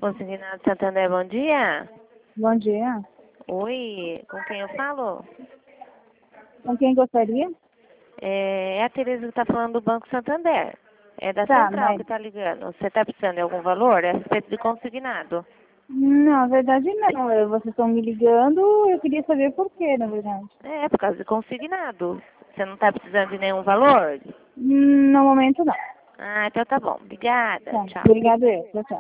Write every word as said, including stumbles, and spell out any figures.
Consignado Santander, bom dia. Bom dia. Oi, com quem eu falo? Com quem gostaria? É, é a Tereza que está falando do Banco Santander. É da Tá, central mas... que está ligando. Você está precisando de algum valor? É a respeito de consignado. Não, na verdade não. Eu- Vocês estão me ligando, eu queria saber por quê, na verdade. É, por causa de consignado. Você não está precisando de nenhum valor? Hum, No momento não. Ah, então tá bom. Obrigada. Tá, Tchau. obrigado eu. Tchau, tchau.